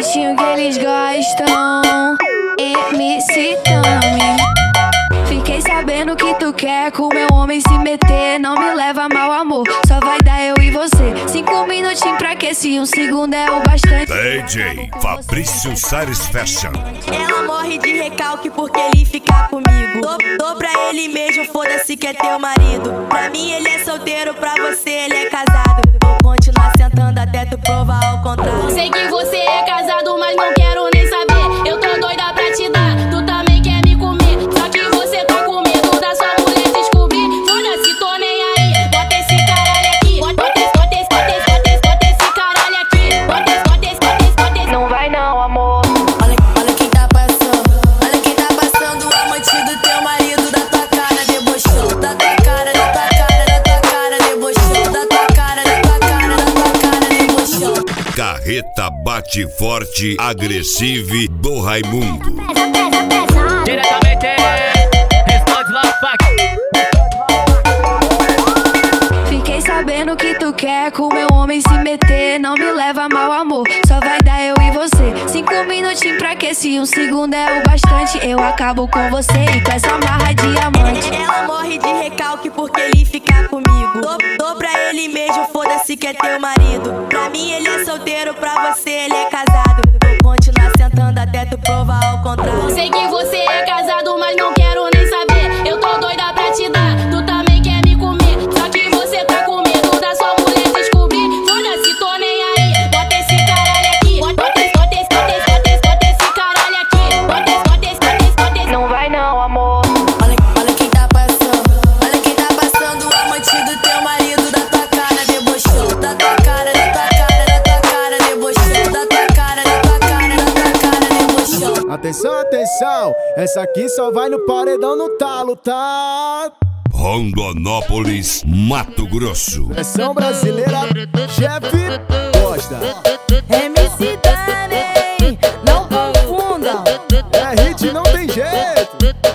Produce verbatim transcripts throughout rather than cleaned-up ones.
jeitinho que eles gostam. M C Tami. Fiquei sabendo que tu quer com meu homem se meter. Não me leva mal, amor, só vai dar eu e você. Cinco minutinhos pra aquecer, um segundo é o bastante. D J Fabrício Sares Fashion. Ela morre de recalque porque ele fica comigo. Dou, dou pra ele mesmo, foda-se que é teu marido. Pra mim ele é solteiro, pra você ele é casado. Vou continuar sentando até tu provar ao contrário. Sei que você é casado, mas não quero nem saber. Eu tô doida pra te dar, tu também quer me comer. Só que você tá com medo da sua mulher descobrir. Foda-se, tô nem aí, bota esse caralho aqui. Bota esse, bota esse, bota esse, bota esse, bota esse caralho aqui. Bota esse, bota esse, bota esse, bota esse. Não vai não, amor. Olha, olha quem tá passando, olha quem tá passando. O amante do teu marido, da tua cara debochou. Da tua cara, da tua cara, da tua cara debochou. Da tua cara, da tua cara, da tua cara debochou. Carreta bate forte, agressive do Raimundo. Diretamente, Restante Love Pack. Fiquei sabendo que tu quer com meu homem se meter. Não me leva mal, amor, só vai dar eu e você. Cinco minutinhos pra aquecer, um segundo é o bastante. Eu acabo com você e com essa marra diamante. Ela morre de recalque porque ele fica comigo. Dou, dou pra ele mesmo, foda-se que é teu marido. Pra mim ele é solteiro, pra você ele é casado. Vou continuar sentando até tu provar ao contrário. Sei que você é casado, mas não quero nem saber. Eu tô doida pra te dar, tu também quer me comer. Só que você tá com medo da sua mulher descobrir. Foda-se, tô nem aí, bota esse caralho aqui. Bota esse, bota esse, bota esse, bota esse, bota esse caralho aqui. Bota esse, bota esse, bota esse, bota esse. Não vai não, amor. Olha, olha quem tá passando, olha quem tá passando. O amante do teu marido, da tua cara debochou. Da tua cara, da tua cara, da tua cara debochou. Da tua cara, da tua cara, da tua cara debochou. Atenção, atenção, essa aqui só vai no paredão no talo, tá? Rondonópolis, Mato Grosso. Versão brasileira, chefe Costa. M C Tami, não confundam. É hit, não tem jeito.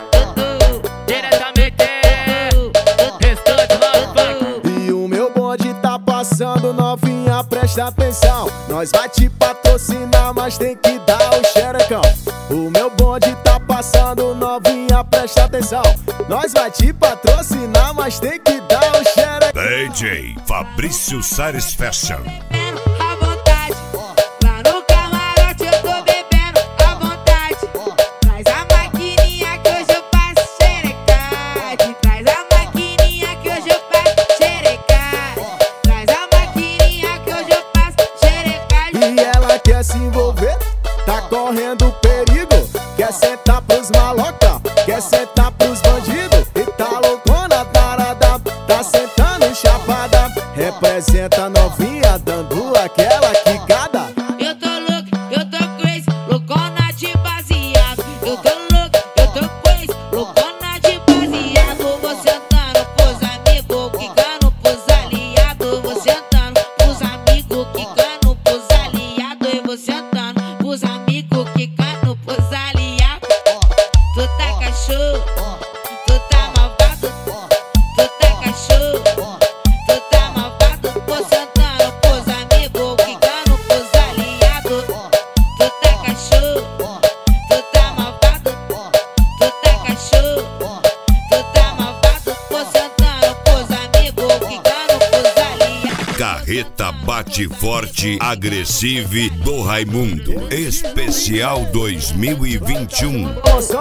Diretamente, Restante Love Pack. E o meu bonde tá passando, novinha, presta atenção. Nós vai te patrocinar, mas tem que dar o xerecão. O meu bonde tá passando, novinha, presta atenção. Nós vai te patrocinar, mas tem que dar o xerecão. D J Fabrício Sares Fashion. À vontade, lá no camarote eu tô bebendo à vontade. Traz a maquininha que hoje eu faço xerecade. Traz a maquininha que hoje eu faço xerecade. Traz a maquininha que hoje eu faço xerecade. E ela quer se envolver, tá correndo perigo. Quer sentar pros maloca, quer sentar pros bandidos. E tá loucona, tarada, tá sentando chapada. Representa novinha, dando aquela quicada. Eu tô louco, eu tô crazy, loucona de baseado. Eu tô louco, eu tô crazy, loucona de baseado. Vou sentando pros amigos, quicando pros aliados. Vou sentando pros amigos, quicando pros aliados. E vou sentando pros amigos, quicando pros aliados. Tu tá cachorro, tu tá malvado. Tu tá cachorro, tu tá malvado. Vou sentando pros amigos, quicando pros aliados. Tu tá cachorro, tu tá malvado. Tu tá cachorro, tu tá malvado. Vou sentando pros amigos, quicando pros aliados. Carreta bate forte, agressive do Raimundo. Especial dois mil e vinte e um.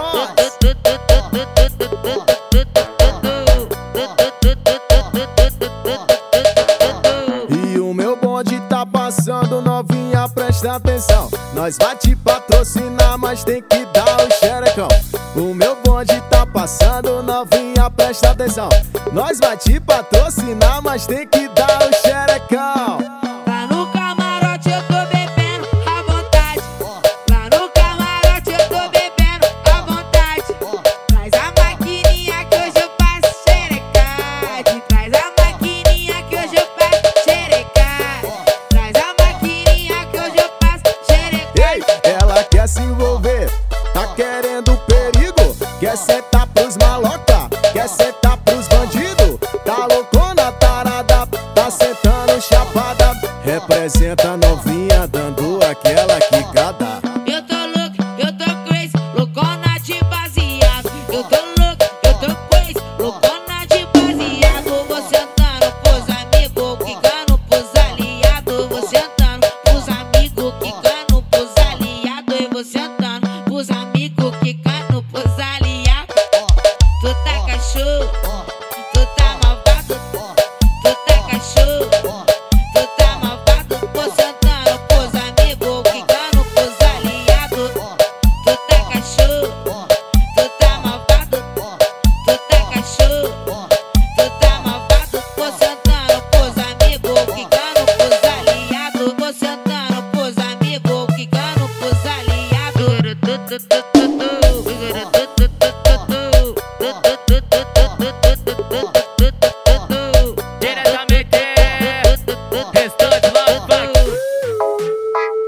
E o meu bonde tá passando, novinha, presta atenção. Nós vai te patrocinar, mas tem que dar o xerecão. O meu bonde tá passando, novinha, presta atenção. Nós vai te patrocinar, mas tem que dar o xerecão. Lá no camarote eu tô bebendo à vontade. Lá no camarote eu tô bebendo à vontade. Traz a maquininha que hoje eu faço xerecade. Traz a maquininha que hoje eu faço xerecade. Traz a maquininha que hoje eu faço xerecade. Ei, ela quer se envolver, tá querendo perigo. Quer sentar pros maloca, quer sentar pros bandidos. Tá loucona, tarada, tá sentando chapada. Representa novinha, dando aquela quicada.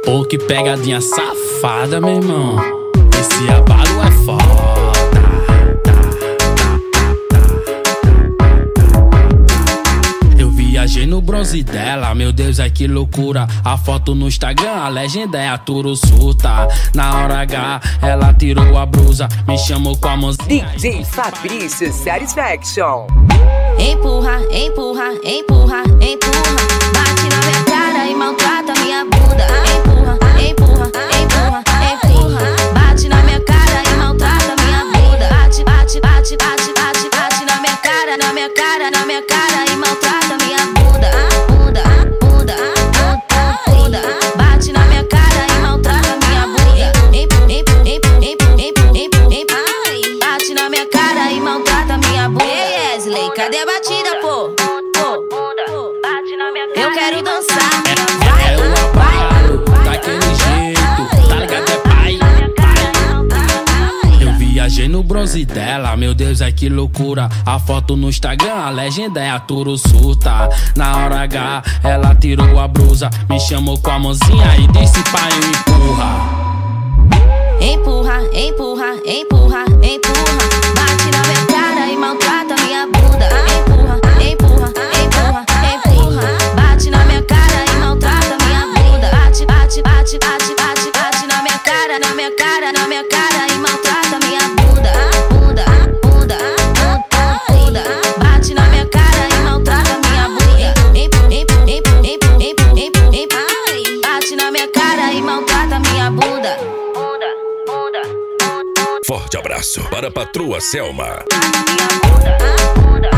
Pô, que pegadinha safada, meu irmão. Esse abalo é foda. Viajei no bronze dela, meu Deus, é que loucura. A foto no Instagram, a legenda é a Turo surta. Na hora H, ela tirou a blusa, me chamou com a mãozinha. D J Fabrício Satisfaction. Empurra, empurra, empurra, empurra. Bate na minha cara e maltrata minha bunda. Empurra, empurra, empurra, empurra. Bate na minha cara e maltrata minha bunda. Bate, bate, bate, bate, bate, bate na minha cara, na minha cara, na minha cara e maltrata minha bunda. Bunda, bunda, bunda, bunda. Bate na minha cara e maltrata minha bunda. Empurra, empurra, empurra, empurra, empurra, empurra. Bate na minha cara e maltrata minha bunda. Ei, Wesley, cadê a batida, pô? Eu quero dançar. É, é o abalo, daquele jeito, tá ligado? É pai, pai. Eu viajei no bronze dela, meu Deus, é que loucura. A foto no Instagram, a legenda é a Turo surta. Na hora H, ela tirou a blusa, me chamou com a mãozinha e disse pai, empurra. Empurra, empurra, empurra, empurra. Bate na minha cara e maltrata minha bunda. Empurra, empurra, empurra, empurra. Bate na minha cara e maltrata minha bunda. Bate, bate, bate, bate, bate, bate na minha cara, na minha cara, na minha cara e maltrata minha bunda. Bunda, bunda, bunda, bunda. Bate na minha cara e maltrata minha bunda. Empurra, empurra, empurra, empurra, empurra, empurra. Bate na minha cara e maltrata minha bunda. Forte abraço para a patroa Selma. Bunda, bunda.